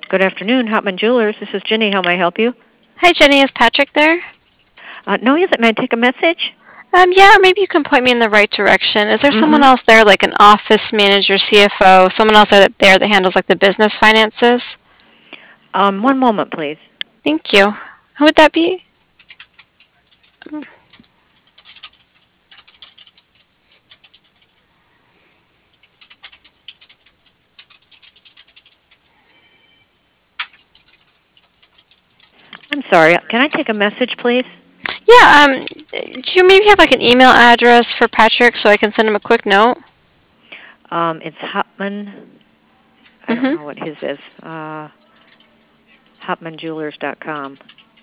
Good afternoon, Hopman Jewelers. This is Jenny. How may I help you? Hi, Jenny. Is Patrick there? No, he isn't. May I take a message? Yeah, or maybe you can point me in the right direction. Is there someone else there, like an office manager, CFO, someone else there that handles like the business finances? One moment, please. Thank you. Who would that be? I'm sorry. Can I take a message, please? Yeah, do you maybe have like an email address for Patrick so I can send him a quick note? It's Hopman. I don't know what his is. HopmanJewelers.com.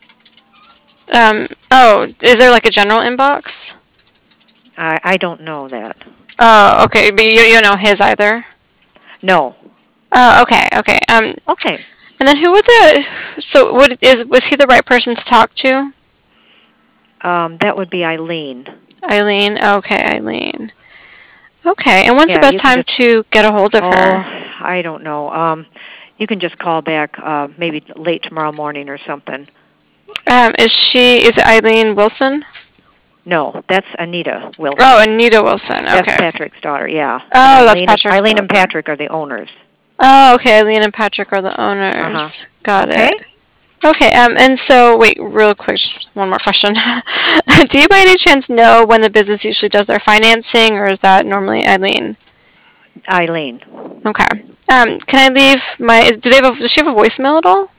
Is there like a general inbox? I don't know that. Oh, okay, but you don't know his either? No. Oh, okay. Okay. And then was he the right person to talk to? That would be Eileen. Eileen? Okay, Eileen. Okay, and when's the Yeah, best you can time to get a hold of her? I don't know. You can just call back maybe late tomorrow morning or something. Is it Eileen Wilson? No, that's Anita Wilson. Oh, Anita Wilson. Okay. That's Patrick's daughter, yeah. Oh, that's Patrick's Eileen daughter. and Patrick are the owners. Oh, okay. Eileen and Patrick are the owners. Got Okay. it. Okay, and so, wait, real quick, just one more question. Do you by any chance know when the business usually does their financing, or is that normally Eileen? Eileen. Okay. Can I leave does she have a voicemail at all?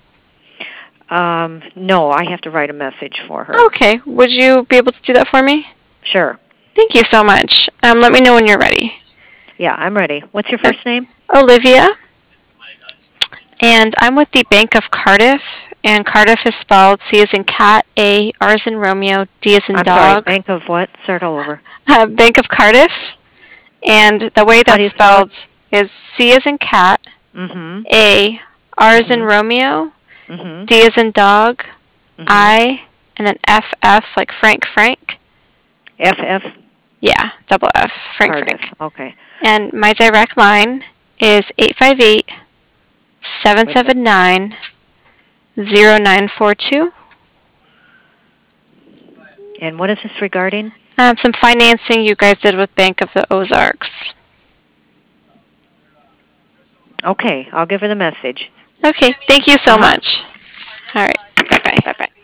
No, I have to write a message for her. Okay. Would you be able to do that for me? Sure. Thank you so much. Let me know when you're ready. Yeah, I'm ready. What's your first name? Olivia. And I'm with the Bank of Cardiff. And Cardiff is spelled C as in cat, A, R as in Romeo, D as in I'm dog. sorry, Bank of what? Start all over. Bank of Cardiff. And the way that's spelled is C as in cat, A, R as in Romeo, D as in dog, I, and then FF, like Frank. FF? Yeah, double F, Frank. Okay. And my direct line is 858-779-0942. And what is this regarding? Some financing you guys did with Bank of the Ozarks. Okay, I'll give her the message. Okay, thank you so much. All right, bye-bye.